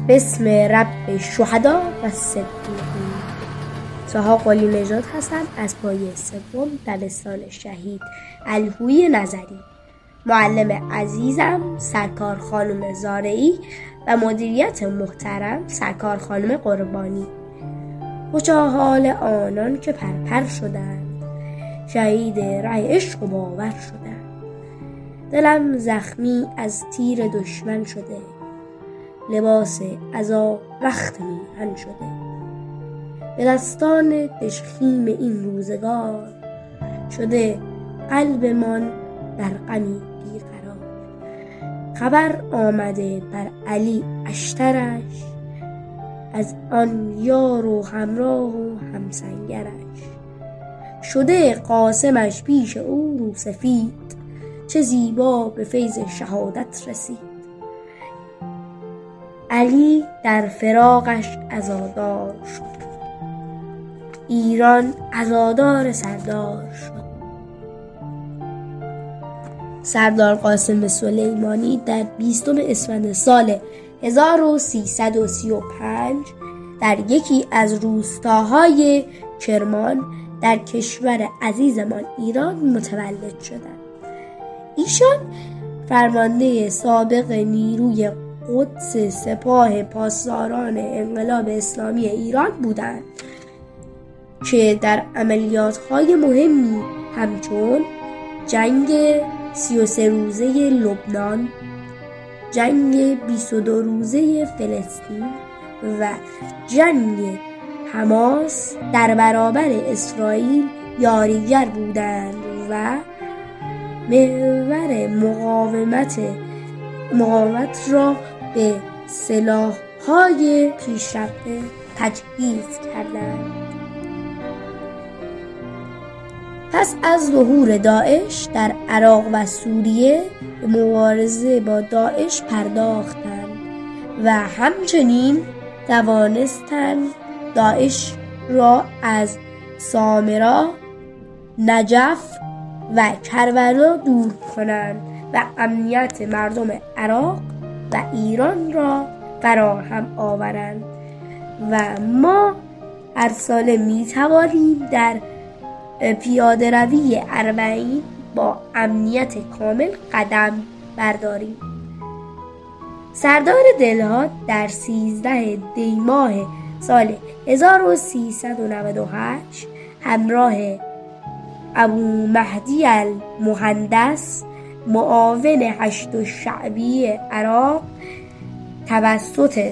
بسم رب شهدا و صدیقین. طه قلی-نژاد هستم از پایه سوم دبستان شهید الهویی نظری. معلم عزیزم سرکار خانم زارعی و مدیریت محترم سرکار خانم قربانی. خوشا حال آنان که پرپر شدند، شهید ره عشق و باور شدند. دلم زخمی از تیر دشمن شده، لباس عزا رخت میهن شده. به دستان دژخیم این روزگار، شده قلب من در غمی بیقرار. خبر آمده بر علی اشترش، از آن یار و همراه و همسنگرش. شده قاسمش پیش او روسفید، چه زیبا به فیض شهادت رسید. علی در فراقش عزادار شد، ایران عزادار سردار شد. سردار قاسم سلیمانی در 20 اسفند سال 1335 در یکی از روستاهای کرمان در کشور عزیزمان ایران متولد شدند. ایشان فرمانده سابق نیروی قدس سپاه پاسداران انقلاب اسلامی ایران بودند که در عملیات‌های مهمی همچون جنگ 33 روزه لبنان، جنگ 22 روزه فلسطین و جنگ حماس در برابر اسرائیل یاریگر بودند و محور مقاومت را به سلاح‌های پیشرفته تجهیز کردند. پس از ظهور داعش در عراق و سوریه به مبارزه با داعش پرداختند و همچنین توانستند داعش را از سامرا، نجف و کربلا دور کنند و امنیت مردم عراق و ایران را فراهم آورند و ما هر ساله می توانیم در پیاده روی اربعین با امنیت کامل قدم برداریم. سردار دلهاد در 13 دی ماه سال 1398 همراه ابو مهدی المهندس معاون هشت شعبی عراق توسط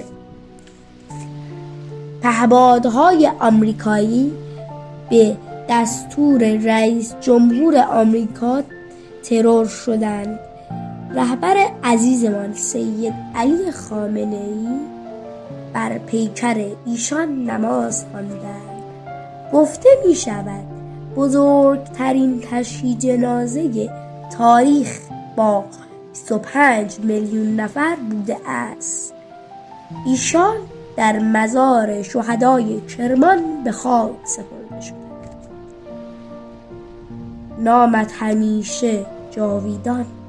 پهپادهای آمریکایی به دستور رئیس جمهور آمریکا ترور شدند. رهبر عزیزمان سید علی خامنه‌ای بر پیکر ایشان نماز خواندند. گفته می شود بزرگترین تشییع جنازه تاریخ با 25 میلیون نفر بوده است. ایشان در مزار شهدای کرمان به خاک سپرده شد. نامت همیشه جاویدان.